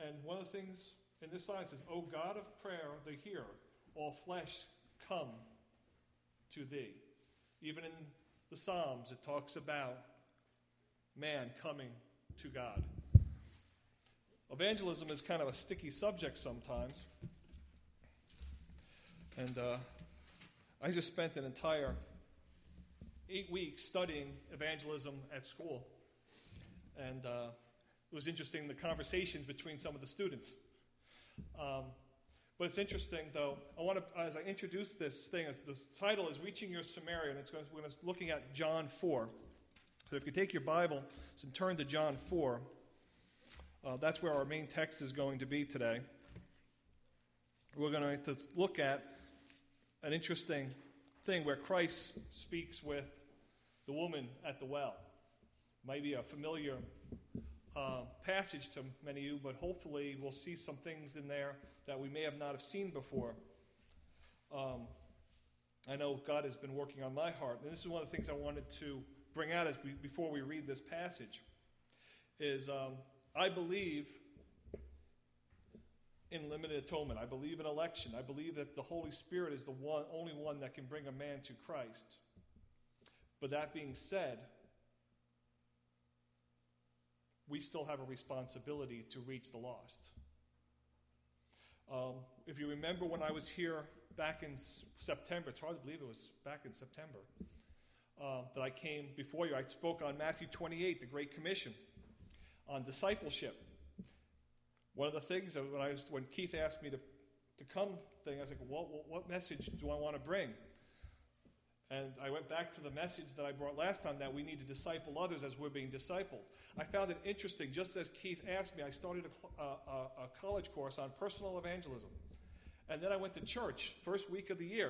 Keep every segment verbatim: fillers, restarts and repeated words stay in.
and one of the things in this line says, O God of prayer, the hearer, all flesh come to thee. Even in the Psalms, it talks about man coming to God. Evangelism is kind of a sticky subject sometimes. And uh, I just spent an entire eight weeks studying evangelism at school. And uh, it was interesting, the conversations between some of the students. Um, but it's interesting, though, I want to, as I introduce this thing, the title is Reaching Your Samaria, and it's going to, we're going to be looking at John four. So if you take your Bible and turn to John four, uh, that's where our main text is going to be today. We're going to look at an interesting thing where Christ speaks with the woman at the well. Might be a familiar uh, passage to many of you, but hopefully we'll see some things in there that we may have not have seen before. Um, I know God has been working on my heart, and this is one of the things I wanted to bring out as we, before we read this passage, is um, I believe in limited atonement. I believe in election. I believe that the Holy Spirit is the one, only one that can bring a man to Christ. But that being said, we still have a responsibility to reach the lost. Um, if you remember when I was here back in September, it's hard to believe it was back in September, uh, that I came before you. I spoke on Matthew twenty-eight, the Great Commission, on discipleship. One of the things that when I was, when Keith asked me to, to come, thing, I was like, what, what, what message do I want to bring? And I went back to the message that I brought last time, that we need to disciple others as we're being discipled. I found it interesting, just as Keith asked me, I started a, a, a college course on personal evangelism. And then I went to church, first week of the year.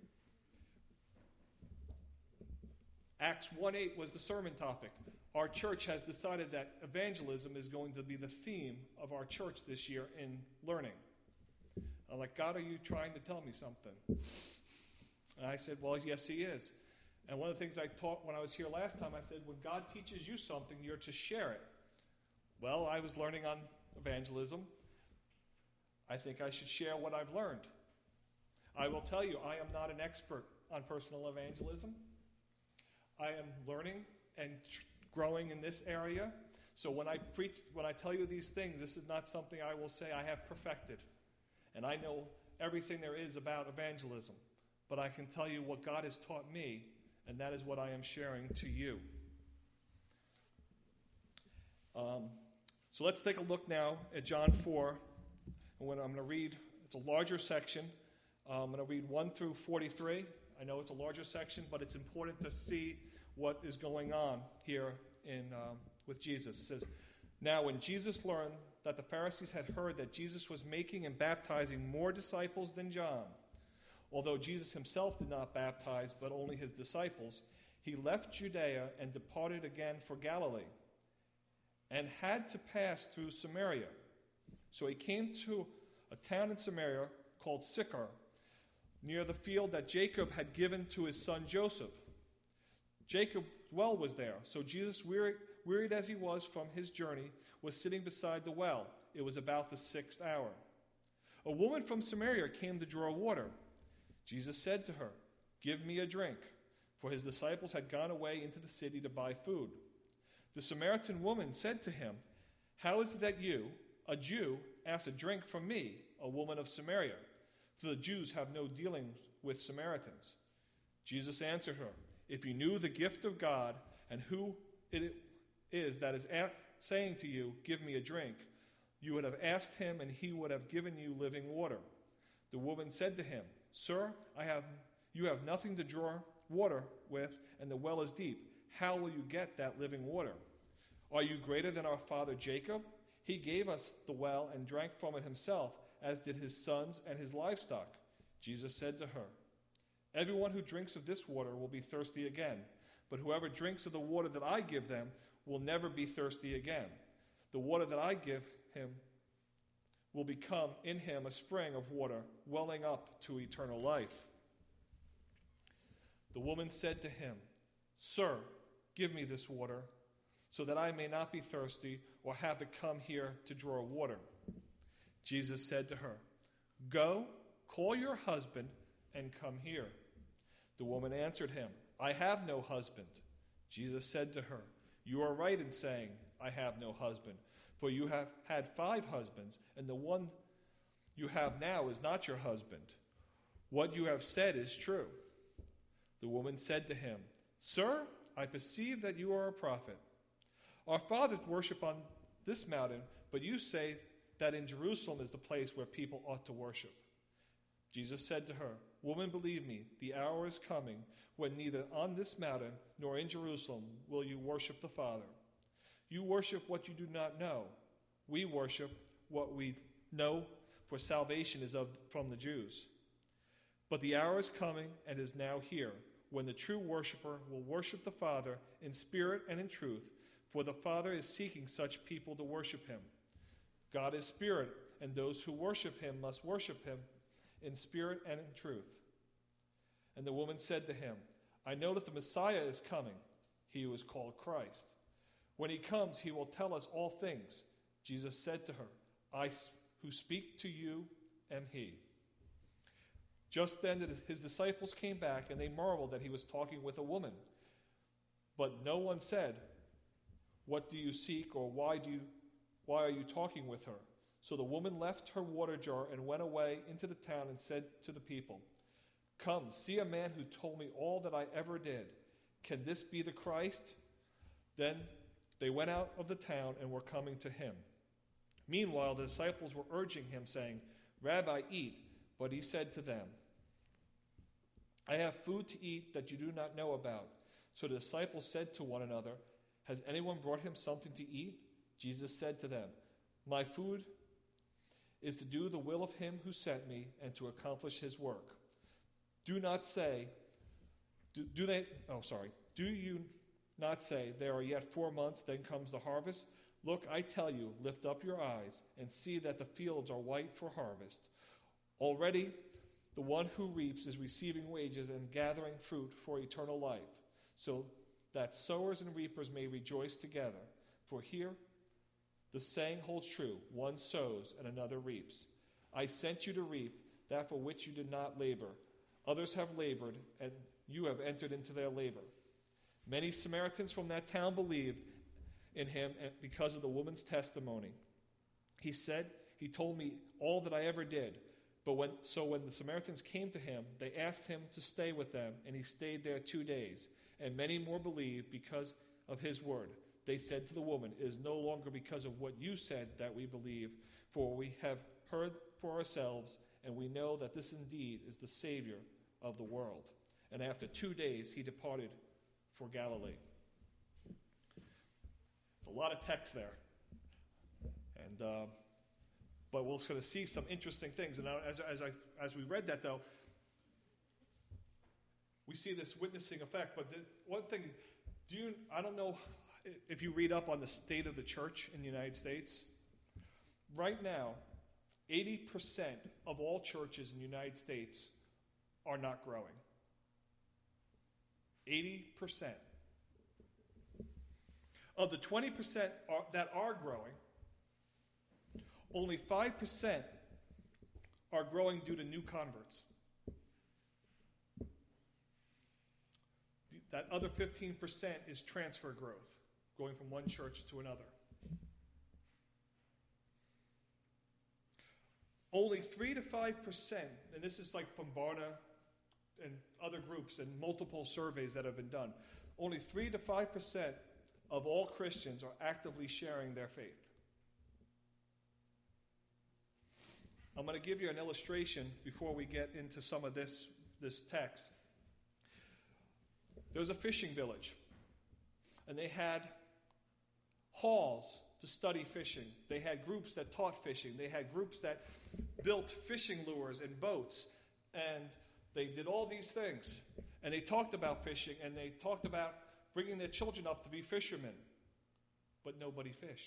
Acts one eight was the sermon topic. Our church has decided that evangelism is going to be the theme of our church this year in learning. I'm like, God, are you trying to tell me something? And I said, well, yes, he is. And one of the things I taught when I was here last time, I said, when God teaches you something, you're to share it. Well, I was learning on evangelism. I think I should share what I've learned. I will tell you, I am not an expert on personal evangelism. I am learning and tr- growing in this area. So when I preach, when I tell you these things, this is not something I will say I have perfected. And I know everything there is about evangelism. But I can tell you what God has taught me, and that is what I am sharing to you. Um, so let's take a look now at John four. And when I'm going to read, it's a larger section. Uh, I'm going to read one through forty-three. I know it's a larger section, but it's important to see what is going on here in um, with Jesus. It says, now when Jesus learned that the Pharisees had heard that Jesus was making and baptizing more disciples than John, although Jesus himself did not baptize, but only his disciples, he left Judea and departed again for Galilee, and had to pass through Samaria. So he came to a town in Samaria called Sychar, near the field that Jacob had given to his son Joseph. Jacob's well was there, so Jesus, wearied, wearied as he was from his journey, was sitting beside the well. It was about the sixth hour. A woman from Samaria came to draw water. Jesus said to her, give me a drink, for his disciples had gone away into the city to buy food. The Samaritan woman said to him, how is it that you, a Jew, ask a drink from me, a woman of Samaria? For the Jews have no dealings with Samaritans. Jesus answered her, if you knew the gift of God and who it is that is saying to you, give me a drink, you would have asked him and he would have given you living water. The woman said to him, sir, I have, you have nothing to draw water with, and the well is deep. How will you get that living water? Are you greater than our father Jacob? He gave us the well and drank from it himself, as did his sons and his livestock. Jesus said to her, everyone who drinks of this water will be thirsty again, but whoever drinks of the water that I give them will never be thirsty again. The water that I give him will become in him a spring of water welling up to eternal life. The woman said to him, sir, give me this water, so that I may not be thirsty or have to come here to draw water. Jesus said to her, "Go, call your husband and come here." The woman answered him, "I have no husband." Jesus said to her, "You are right in saying, 'I have no husband,' for you have had five husbands, and the one you have now is not your husband. What you have said is true." The woman said to him, "Sir, I perceive that you are a prophet. Our fathers worship on this mountain, but you say that in Jerusalem is the place where people ought to worship." Jesus said to her, "Woman, believe me, the hour is coming when neither on this mountain nor in Jerusalem will you worship the Father. You worship what you do not know. We worship what we know, for salvation is of from the Jews. But the hour is coming and is now here, when the true worshiper will worship the Father in spirit and in truth, for the Father is seeking such people to worship him. God is spirit, and those who worship him must worship him in spirit and in truth." And the woman said to him, "I know that the Messiah is coming, he who is called Christ. When he comes, he will tell us all things." Jesus said to her, "I who speak to you am he." Just then his disciples came back, and they marveled that he was talking with a woman. But no one said, "What do you seek?" or "Why do you, why are you talking with her?" So the woman left her water jar and went away into the town and said to the people, "Come, see a man who told me all that I ever did. Can this be the Christ?" Then they went out of the town and were coming to him. Meanwhile, the disciples were urging him, saying, "Rabbi, eat." But he said to them, "I have food to eat that you do not know about." So the disciples said to one another, "Has anyone brought him something to eat?" Jesus said to them, "My food is to do the will of him who sent me and to accomplish his work. Do not say, do, do they, oh, sorry, do you not say, 'There are yet four months, then comes the harvest'? Look, I tell you, lift up your eyes and see that the fields are white for harvest. Already the one who reaps is receiving wages and gathering fruit for eternal life, so that sowers and reapers may rejoice together. For here the saying holds true, one sows and another reaps. I sent you to reap that for which you did not labor. Others have labored, and you have entered into their labor." Many Samaritans from that town believed in him because of the woman's testimony. He said, "He told me all that I ever did." But when so when the Samaritans came to him, they asked him to stay with them, and he stayed there two days. And many more believed because of his word. They said to the woman, "It is no longer because of what you said that we believe, for we have heard for ourselves, and we know that this indeed is the Savior of the world." And after two days he departed for Galilee. It's a lot of text there. And uh, but we're going to see some interesting things. And as, as, I, as we read that, though, we see this witnessing effect. But the, one thing, do you, I don't know if you read up on the state of the church in the United States. Right now, eighty percent of all churches in the United States are not growing. eighty percent. Of the twenty percent are, that are growing, only five percent are growing due to new converts. That other fifteen percent is transfer growth, going from one church to another. Only three to five percent, and this is like from Barna and other groups and multiple surveys that have been done, only three to five percent of all Christians are actively sharing their faith. I'm going to give you an illustration before we get into some of this, this text. There was a fishing village, and they had halls to study fishing. They had groups that taught fishing. They had groups that built fishing lures and boats, and they did all these things. And they talked about fishing, and they talked about bringing their children up to be fishermen, but nobody fished.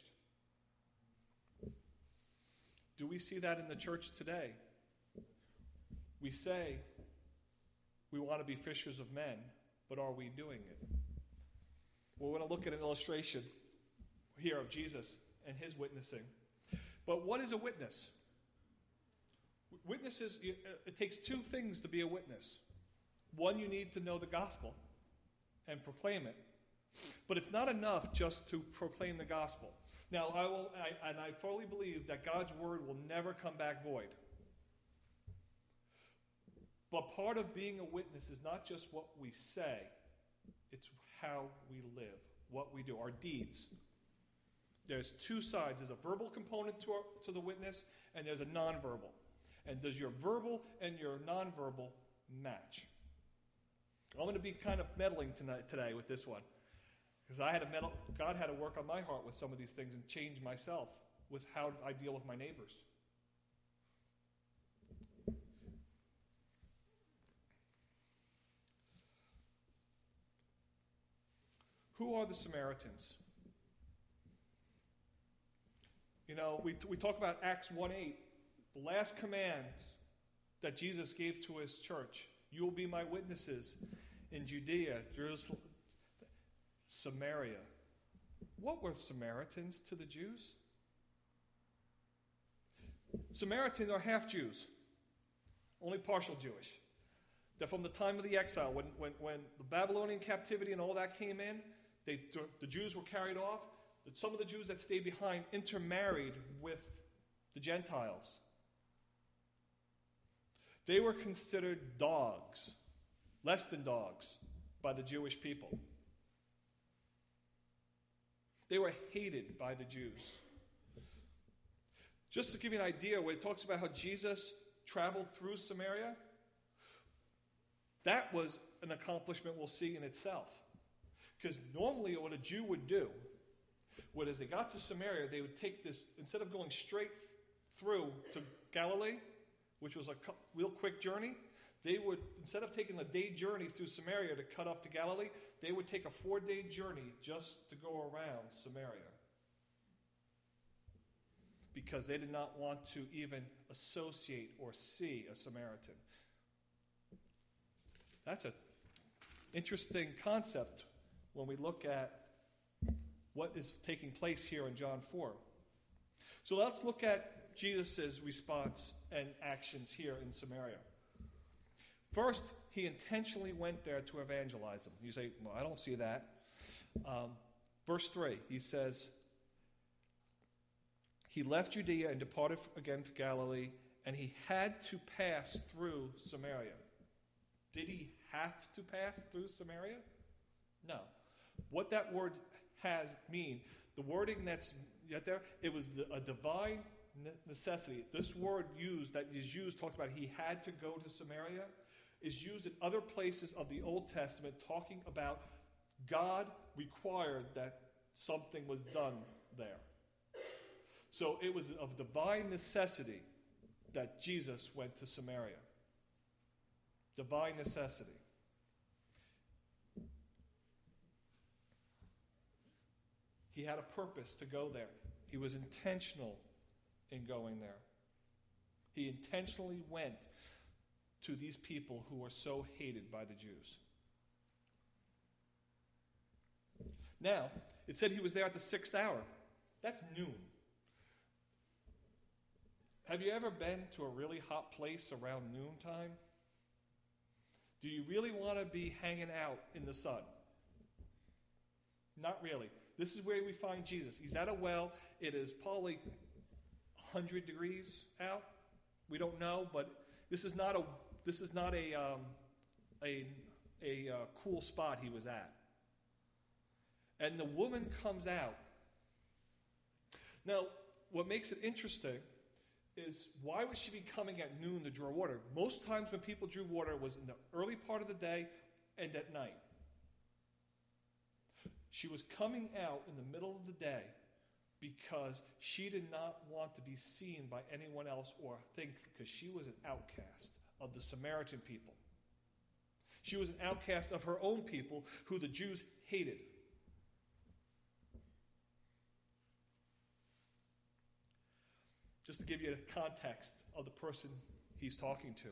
Do we see that in the church today? We say we want to be fishers of men, but are we doing it? We're going to look at an illustration here of Jesus and his witnessing. But what is a witness? Witnesses, it takes two things to be a witness. One, you need to know the gospel and proclaim it. But it's not enough just to proclaim the gospel. Now, I will, I, and I fully believe that God's word will never come back void. But part of being a witness is not just what we say, it's how we live, what we do, our deeds. There's two sides. There's a verbal component to, our, to the witness, and there's a nonverbal. And does your verbal and your nonverbal match? I'm going to be kind of meddling tonight, today with this one. Because I had to meddle, God had to work on my heart with some of these things and change myself with how I deal with my neighbors. Who are the Samaritans? You know, we, we talk about Acts one eight, the last command that Jesus gave to his church. You will be my witnesses in Judea, Jerusalem, Samaria. What were Samaritans to the Jews? Samaritans are half Jews, only partial Jewish. That from the time of the exile, when, when, when the Babylonian captivity and all that came in, they, the Jews were carried off. Some of the Jews that stayed behind intermarried with the Gentiles. They were considered dogs, less than dogs, by the Jewish people. They were hated by the Jews. Just to give you an idea, where it talks about how Jesus traveled through Samaria, that was an accomplishment we'll see in itself. Because normally what a Jew would do, when as they got to Samaria, they would take this, instead of going straight through to Galilee, which was a real quick journey, they would, instead of taking a day journey through Samaria to cut up to Galilee, they would take a four-day journey just to go around Samaria. Because they did not want to even associate or see a Samaritan. That's an interesting concept when we look at what is taking place here in John four. So let's look at Jesus' response and actions here in Samaria. First, he intentionally went there to evangelize them. You say, well, I don't see that. Um, verse three, he says, he left Judea and departed again to Galilee, and he had to pass through Samaria. Did he have to pass through Samaria? No. What that word has mean, the wording that's there, it was a divine necessity. This word used that is used talks about he had to go to Samaria, is used in other places of the Old Testament talking about God required that something was done there. So it was of divine necessity that Jesus went to Samaria. Divine necessity. He had a purpose to go there. He was intentional in going there. He intentionally went to these people who were so hated by the Jews. Now, it said he was there at the sixth hour. That's noon. Have you ever been to a really hot place around noontime? Do you really want to be hanging out in the sun? Not really. This is where we find Jesus. He's at a well. It is probably one hundred degrees out. We don't know, but this is not a this is not a um, a a uh, cool spot he was at. And the woman comes out. Now, what makes it interesting is, why would she be coming at noon to draw water? Most times when people drew water, it was in the early part of the day and at night. She was coming out in the middle of the day because she did not want to be seen by anyone else or think, because she was an outcast of the Samaritan people. She was an outcast of her own people who the Jews hated. Just to give you the context of the person he's talking to.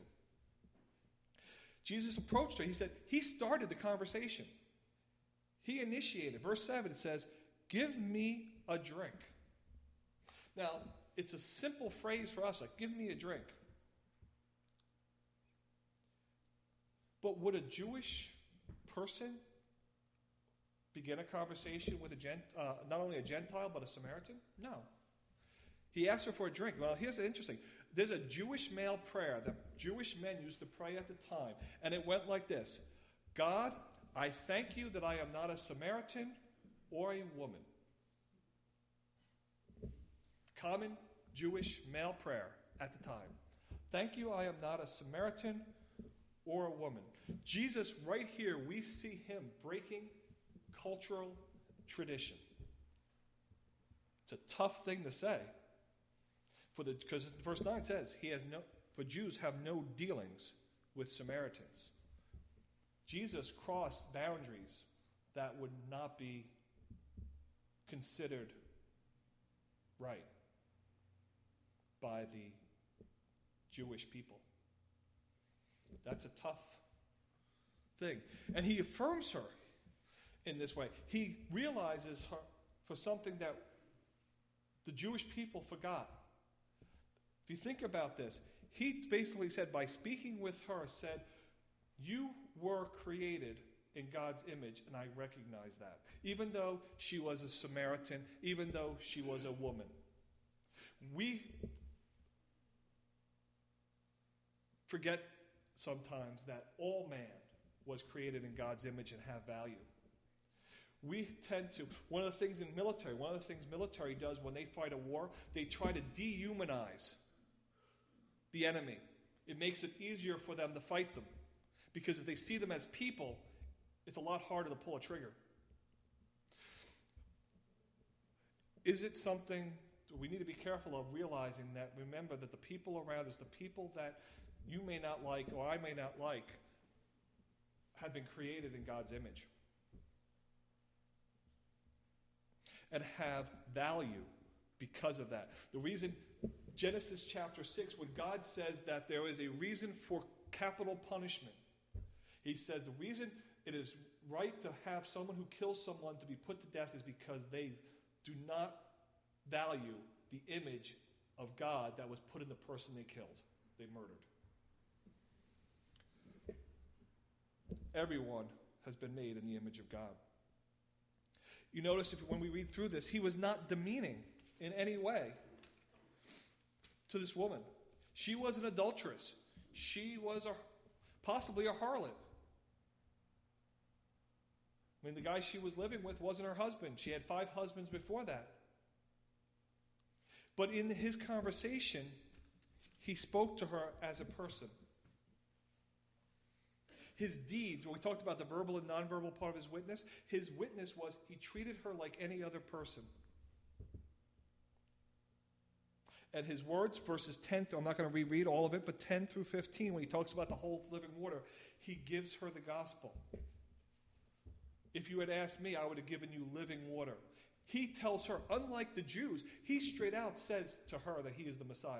Jesus approached her. He said, he started the conversation. He initiated. Verse seven, it says, give me a drink. Now, it's a simple phrase for us, like, give me a drink. But would a Jewish person begin a conversation with a gent, uh, not only a Gentile, but a Samaritan? No. He asked her for a drink. Well, here's the interesting. There's a Jewish male prayer that Jewish men used to pray at the time, and it went like this. God, I thank you that I am not a Samaritan or a woman. Common Jewish male prayer at the time. Thank you, I am not a Samaritan or a woman. Jesus, right here, we see him breaking cultural tradition. It's a tough thing to say. For the because verse nine says, he has no for Jews have no dealings with Samaritans. Jesus crossed boundaries that would not be considered right by the Jewish people. That's a tough thing. And he affirms her in this way. He realizes her for something that the Jewish people forgot. If you think about this, he basically said, by speaking with her, said, you were created in God's image, and I recognize that. Even though she was a Samaritan, even though she was a woman. We forget sometimes that all man was created in God's image and have value. We tend to, one of the things in military, one of the things military does when they fight a war, they try to dehumanize the enemy. It makes it easier for them to fight them. Because if they see them as people, it's a lot harder to pull a trigger. Is it something we need to be careful of realizing that, remember that the people around us, the people that you may not like or I may not like, have been created in God's image. And have value because of that. The reason, Genesis chapter six, when God says that there is a reason for capital punishment, he says the reason it is right to have someone who kills someone to be put to death is because they do not value the image of God that was put in the person they killed, they murdered. Everyone has been made in the image of God. You notice if, when we read through this, he was not demeaning in any way to this woman. She was an adulteress. She was a, possibly a harlot. I mean, the guy she was living with wasn't her husband. She had five husbands before that. But in his conversation, he spoke to her as a person. His deeds, when we talked about the verbal and nonverbal part of his witness, his witness was he treated her like any other person. And his words, verses ten, I'm not going to reread all of it, but ten through fifteen, when he talks about the whole living water, he gives her the gospel. If you had asked me, I would have given you living water. He tells her, unlike the Jews, he straight out says to her that he is the Messiah.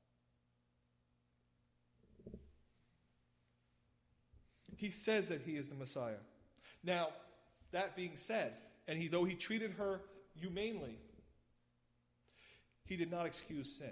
He says that he is the Messiah. Now, that being said, and he, though he treated her humanely, he did not excuse sin.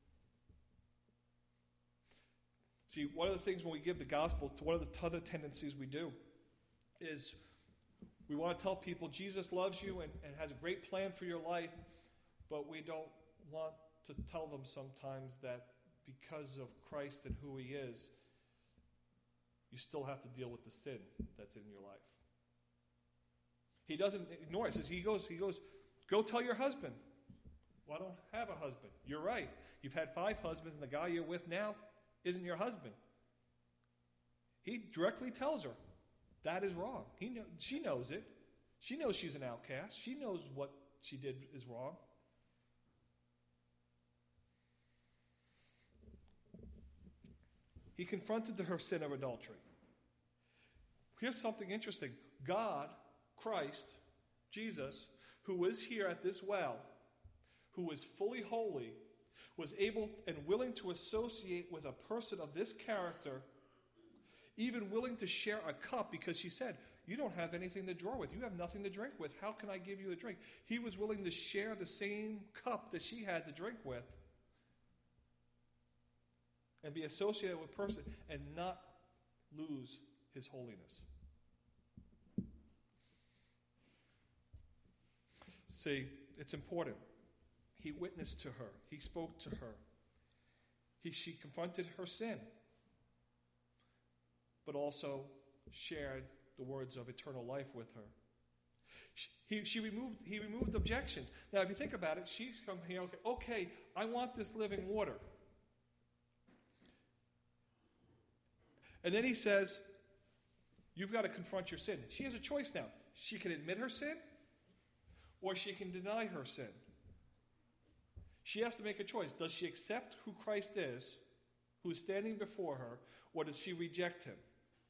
See, one of the things when we give the gospel, one of the other tendencies we do is we want to tell people Jesus loves you and, and has a great plan for your life, but we don't want to tell them sometimes that because of Christ and who he is, you still have to deal with the sin that's in your life. He doesn't ignore it. He says, he goes, he goes, go tell your husband. Well, I don't have a husband. You're right. You've had five husbands, and the guy you're with now isn't your husband. He directly tells her that is wrong. He know, she knows it. She knows she's an outcast. She knows what she did is wrong. He confronted her sin of adultery. Here's something interesting. God, Christ, Jesus, who was here at this well, who was fully holy, was able and willing to associate with a person of this character, even willing to share a cup, because she said, you don't have anything to draw with. You have nothing to drink with. How can I give you a drink? He was willing to share the same cup that she had to drink with and be associated with a person and not lose his holiness. See, it's important. He witnessed to her. He spoke to her. He, she confronted her sin, but also shared the words of eternal life with her. She, he, she removed, he removed objections. Now, if you think about it, she's come here, okay, okay, I want this living water. And then he says, you've got to confront your sin. She has a choice now. She can admit her sin, or she can deny her sin. She has to make a choice. Does she accept who Christ is, who is standing before her, or does she reject him?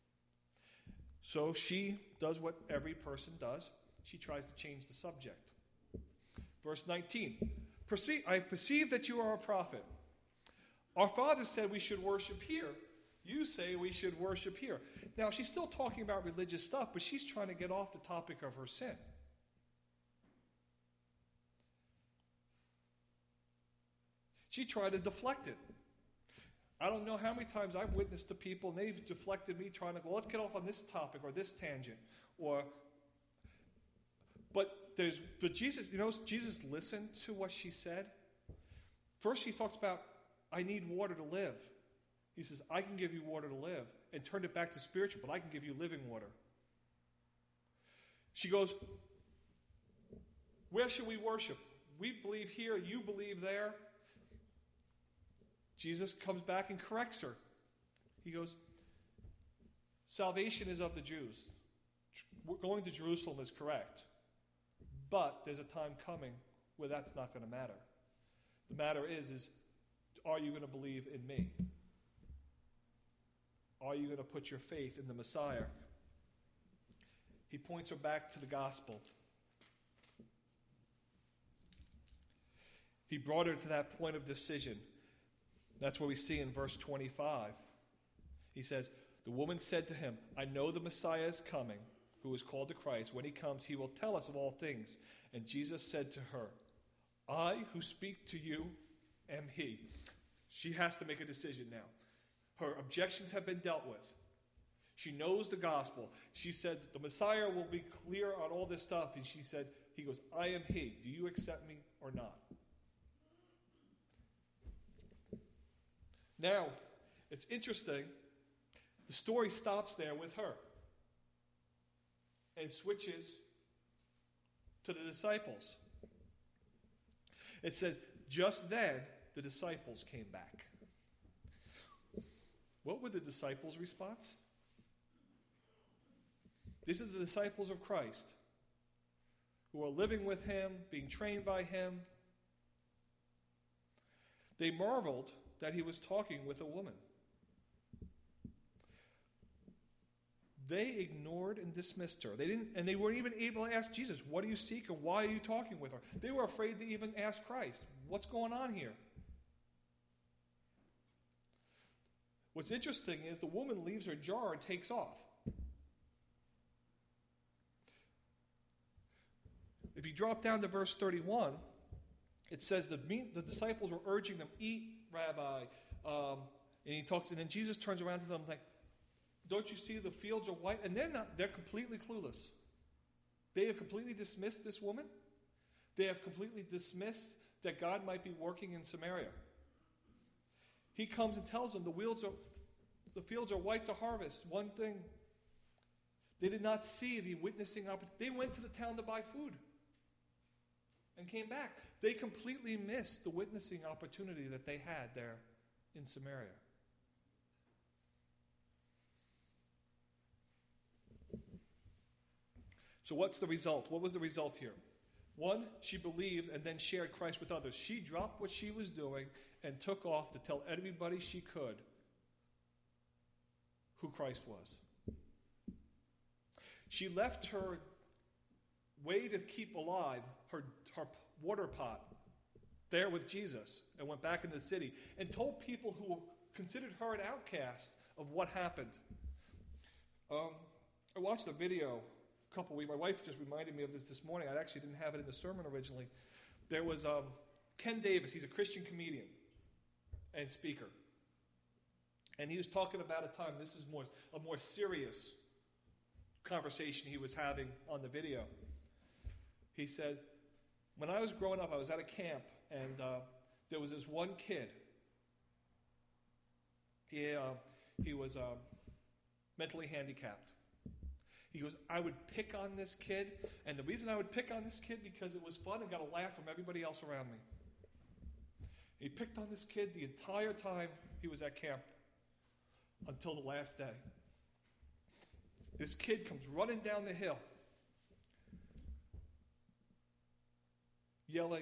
So she does what every person does. She tries to change the subject. Verse nineteen, Perceive, I perceive that you are a prophet. Our father said we should worship here. You say we should worship here. Now, she's still talking about religious stuff, but she's trying to get off the topic of her sin. She tried to deflect it. I don't know how many times I've witnessed to people, and they've deflected me trying to go, let's get off on this topic or this tangent. Or, but there's, but Jesus, you know, Jesus listened to what she said. First, she talks about, I need water to live. He says, I can give you water to live, and turned it back to spiritual, but I can give you living water. She goes, where should we worship? We believe here, you believe there. Jesus comes back and corrects her. He goes, salvation is of the Jews. Going to Jerusalem is correct. But there's a time coming where that's not going to matter. The matter is, is are you going to believe in me? Are you going to put your faith in the Messiah? He points her back to the gospel. He brought her to that point of decision. That's what we see in verse twenty-five. He says, the woman said to him, I know the Messiah is coming, who is called the Christ. When he comes, he will tell us of all things. And Jesus said to her, I who speak to you am he. She has to make a decision now. Her objections have been dealt with. She knows the gospel. She said, the Messiah will be clear on all this stuff. And she said, he goes, I am he. Do you accept me or not? Now, it's interesting. The story stops there with her and switches to the disciples. It says, just then the disciples came back. What was the disciples' response? These are the disciples of Christ who are living with him, being trained by him. They marveled that he was talking with a woman. They ignored and dismissed her. They didn't, and they weren't even able to ask Jesus, what do you seek and why are you talking with her? They were afraid to even ask Christ, what's going on here? What's interesting is the woman leaves her jar and takes off. If you drop down to verse thirty-one, it says the, the disciples were urging them, eat, Rabbi. Um, and he talks, and then Jesus turns around to them like, don't you see the fields are white? And they're not, they're completely clueless. They have completely dismissed this woman. They have completely dismissed that God might be working in Samaria. He comes and tells them the fields are, the fields are white to harvest. One thing, they did not see the witnessing opportunity. They went to the town to buy food and came back. They completely missed the witnessing opportunity that they had there in Samaria. So what's the result? What was the result here? One, she believed and then shared Christ with others. She dropped what she was doing and took off to tell everybody she could who Christ was. She left her way to keep alive, her, her water pot, there with Jesus, and went back into the city and told people who considered her an outcast of what happened. Um, I watched a video a couple weeks. My wife just reminded me of this this morning. I actually didn't have it in the sermon originally. There was um, Ken Davis. He's a Christian comedian and speaker. And he was talking about a time, this is more a more serious conversation he was having on the video. He said, when I was growing up, I was at a camp, and uh, there was this one kid. He, uh, he was uh, mentally handicapped. He goes, I would pick on this kid, and the reason I would pick on this kid because it was fun and got a laugh from everybody else around me. He picked on this kid the entire time he was at camp until the last day. This kid comes running down the hill, yelling,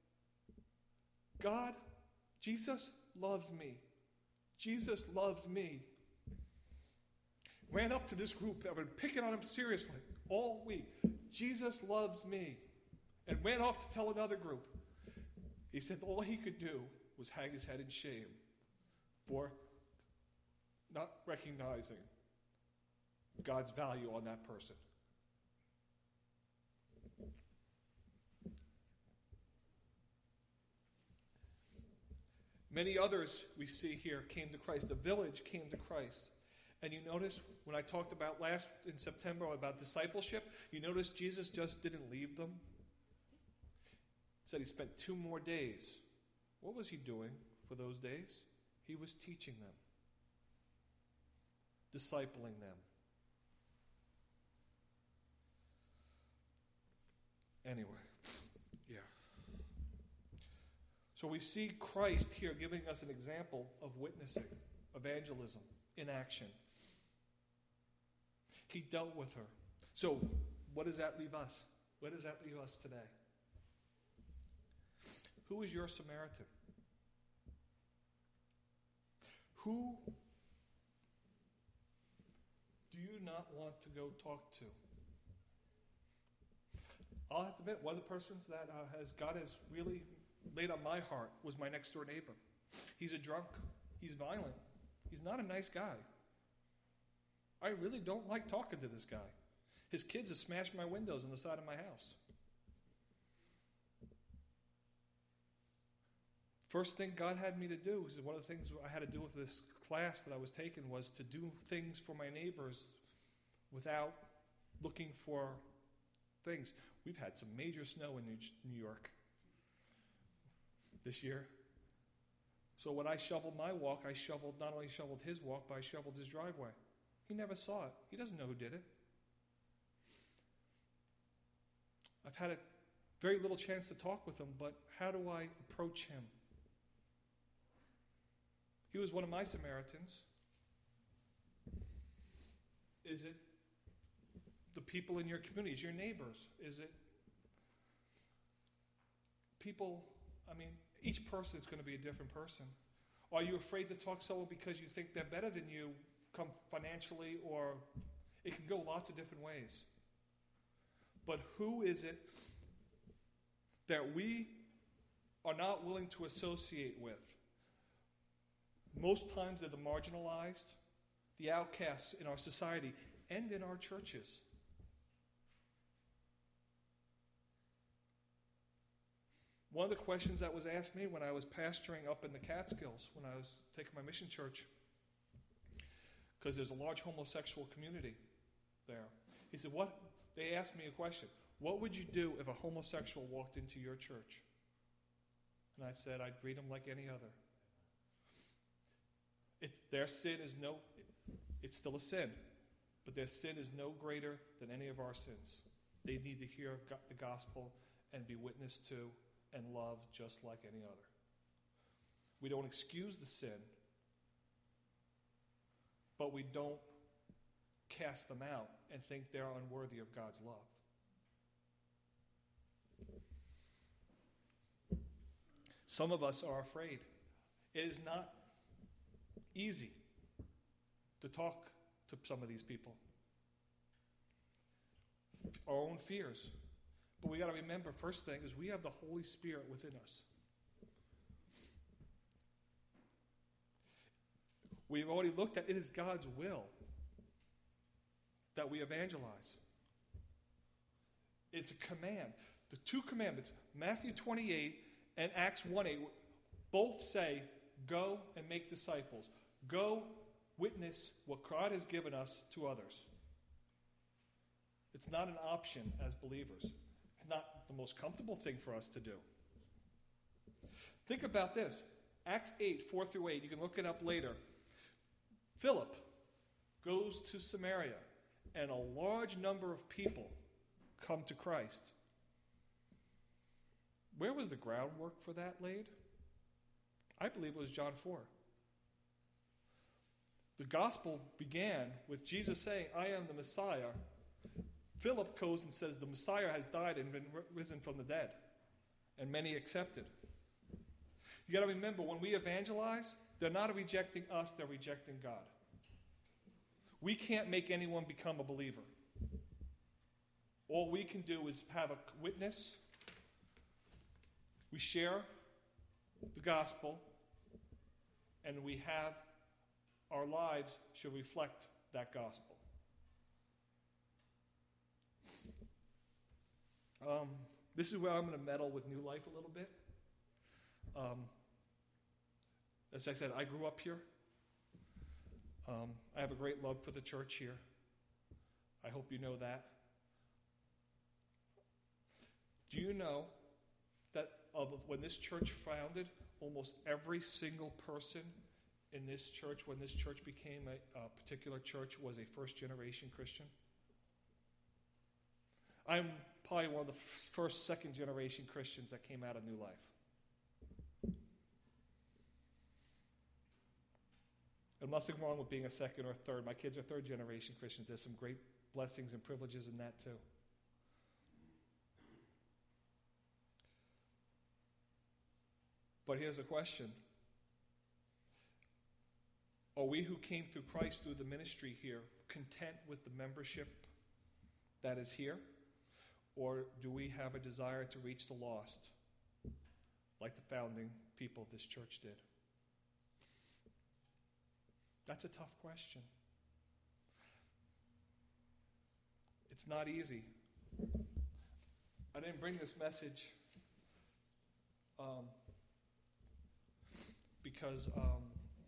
God, Jesus loves me. Jesus loves me. Ran up to this group that had been picking on him seriously all week. Jesus loves me. And ran off to tell another group. He said all he could do was hang his head in shame for not recognizing God's value on that person. Many others we see here came to Christ. The village came to Christ. And you notice when I talked about last in September about discipleship, you notice Jesus just didn't leave them. He said he spent two more days. What was he doing for those days? He was teaching them, discipling them. Anyway, yeah. So we see Christ here giving us an example of witnessing, evangelism in action. He dealt with her. So what does that leave us? Where does that leave us today? Who is your Samaritan? Who do you not want to go talk to? I'll have to admit, one of the persons that uh, has God has really laid on my heart was my next door neighbor. He's a drunk. He's violent. He's not a nice guy. I really don't like talking to this guy. His kids have smashed my windows on the side of my house. First thing God had me to do, because one of the things I had to do with this class that I was taking was to do things for my neighbors without looking for things. We've had some major snow in New York this year. So when I shoveled my walk, I shoveled not only shoveled his walk, but I shoveled his driveway. He never saw it. He doesn't know who did it. I've had a very little chance to talk with him, but how do I approach him? He was one of my Samaritans. Is it the people in your communities, your neighbors? Is it people, I mean, each person is going to be a different person. Are you afraid to talk to someone because you think they're better than you, come financially, or it can go lots of different ways. But who is it that we are not willing to associate with? Most times they're the marginalized, the outcasts in our society, and in our churches. One of the questions that was asked me when I was pastoring up in the Catskills, when I was taking my mission church, because there's a large homosexual community there. He said, "What?" They asked me a question. What would you do if a homosexual walked into your church? And I said, I'd greet him like any other. It, their sin is no, it's still a sin, but their sin is no greater than any of our sins. They need to hear the gospel and be witnessed to and loved just like any other. We don't excuse the sin, but we don't cast them out and think they're unworthy of God's love. Some of us are afraid. It is not easy to talk to some of these people. Our own fears. But we got to remember, first thing is we have the Holy Spirit within us. We've already looked at it is God's will that we evangelize. It's a command. The two commandments, Matthew twenty-eight and Acts one eight, both say, go and make disciples. Go witness what God has given us to others. It's not an option as believers. It's not the most comfortable thing for us to do. Think about this. Acts eight, four through eight, you can look it up later. Philip goes to Samaria, and a large number of people come to Christ. Where was the groundwork for that laid? I believe it was John four. The gospel began with Jesus saying, I am the Messiah. Philip goes and says, the Messiah has died and been risen from the dead. And many accepted. You got to remember, when we evangelize, they're not rejecting us, they're rejecting God. We can't make anyone become a believer. All we can do is have a witness. We share the gospel, and we have our lives should reflect that gospel. Um, this is where I'm going to meddle with New Life a little bit. Um, as I said, I grew up here. Um, I have a great love for the church here. I hope you know that. Do you know that of when this church founded, almost every single person in this church, when this church became a, a particular church, was a first-generation Christian? I'm probably one of the first, second-generation Christians that came out of New Life. And nothing wrong with being a second or third. My kids are third-generation Christians. There's some great blessings and privileges in that too. But here's a question. Are we who came through Christ through the ministry here content with the membership that is here? Or do we have a desire to reach the lost like the founding people of this church did? That's a tough question. It's not easy. I didn't bring this message um, because um,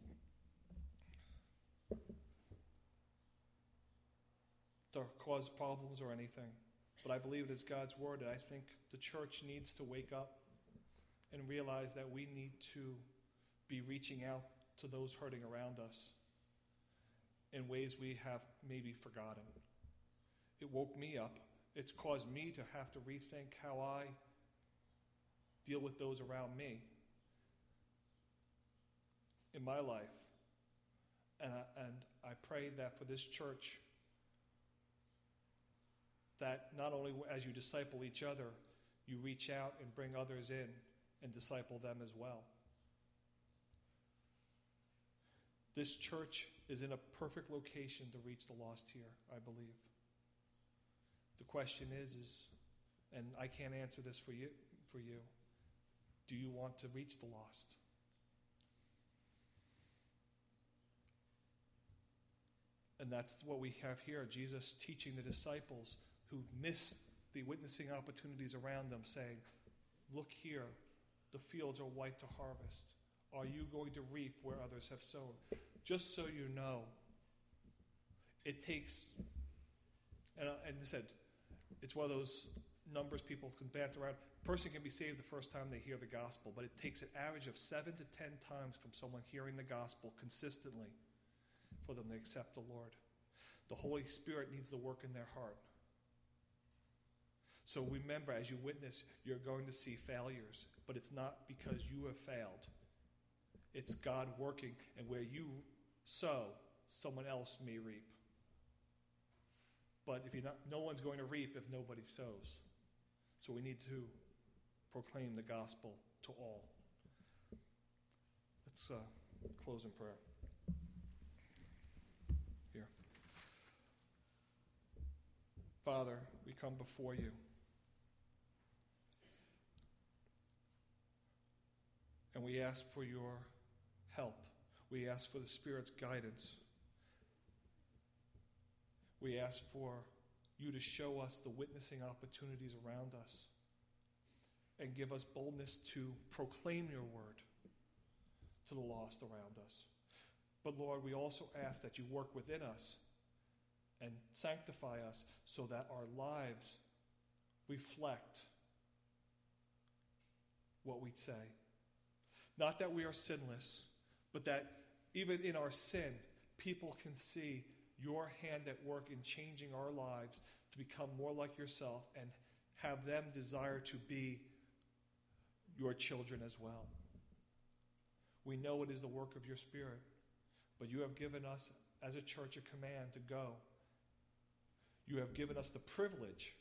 to cause problems or anything. But I believe it's God's word, and I think the church needs to wake up and realize that we need to be reaching out to those hurting around us in ways we have maybe forgotten. It woke me up. It's caused me to have to rethink how I deal with those around me in my life. And I, and I pray that for this church, that not only as you disciple each other, you reach out and bring others in and disciple them as well. This church is in a perfect location to reach the lost here, I believe. The question is, is, and I can't answer this for you, for you, do you want to reach the lost? And that's what we have here, Jesus teaching the disciples who missed the witnessing opportunities around them, saying, look here, the fields are white to harvest. Are you going to reap where others have sown? Just so you know, it takes, and, uh, and I said, it's one of those numbers people can banter around. A person can be saved the first time they hear the gospel, but it takes an average of seven to ten times from someone hearing the gospel consistently for them to accept the Lord. The Holy Spirit needs to work in their heart. So remember, as you witness, you're going to see failures, but it's not because you have failed. It's God working, and where you sow, someone else may reap. But if you're not, no one's going to reap if nobody sows. So we need to proclaim the gospel to all. Let's uh, close in prayer. Here. Father, we come before you. And we ask for your help. We ask for the Spirit's guidance. We ask for you to show us the witnessing opportunities around us and give us boldness to proclaim your word to the lost around us. But Lord, we also ask that you work within us and sanctify us so that our lives reflect what we say. Not that we are sinless, but that even in our sin, people can see your hand at work in changing our lives to become more like yourself and have them desire to be your children as well. We know it is the work of your Spirit, but you have given us as a church a command to go. You have given us the privilege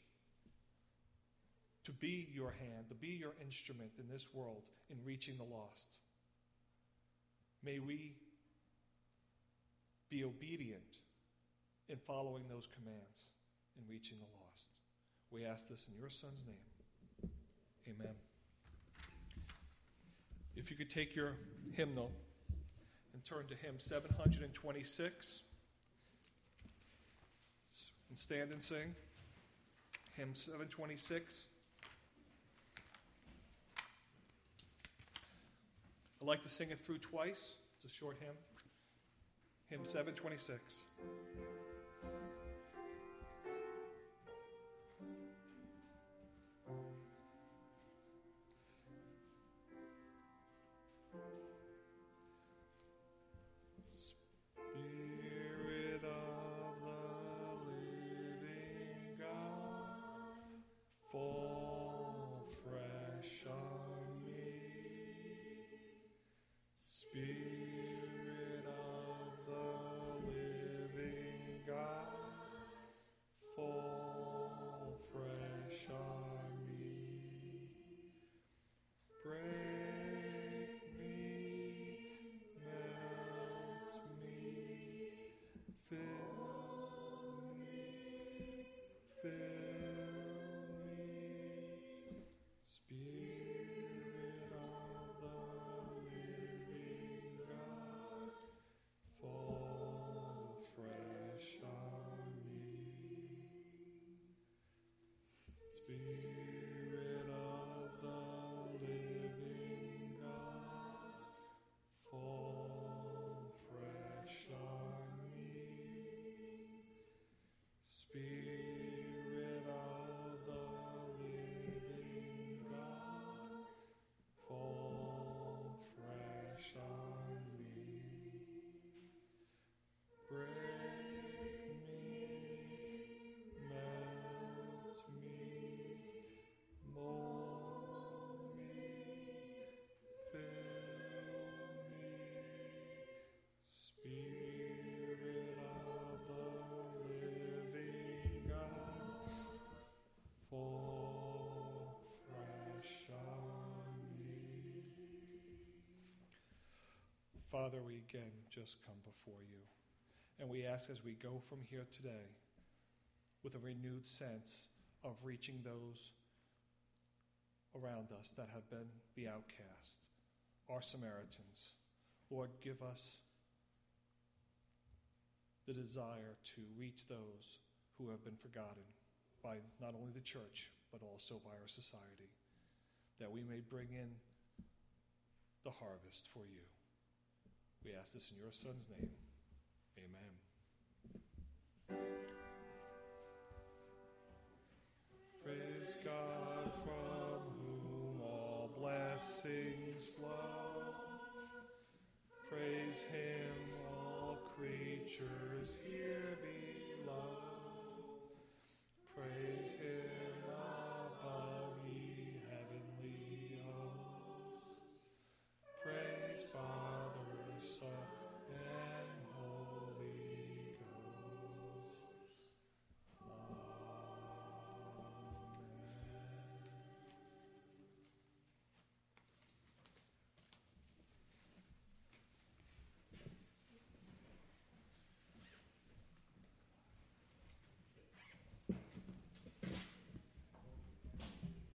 to be your hand, to be your instrument in this world in reaching the lost. May we be obedient in following those commands in reaching the lost. We ask this in your Son's name. Amen. If you could take your hymnal and turn to hymn seven twenty-six and stand and sing. Hymn seven twenty-six. I'd like to sing it through twice. It's a short hymn. Hymn seven twenty-six. Spirit of the living God, fall fresh on me. Spirit of the living God, fall fresh on me. Break me, melt me, fill me, fill me. Spirit of the living God, fall fresh on me. Spirit of the living God, fall fresh on me. Spirit of the living God, fall fresh on me. Break me, melt me, mold me, fill me. Spirit of the living God, fall fresh on me. Father, we again just come before you, and we ask as we go from here today with a renewed sense of reaching those around us that have been the outcast, our Samaritans. Lord, give us the desire to reach those who have been forgotten by not only the church, but also by our society, that we may bring in the harvest for you. We ask this in your Son's name. Amen. Praise God from whom all blessings flow. Praise him, all creatures here below. Praise him,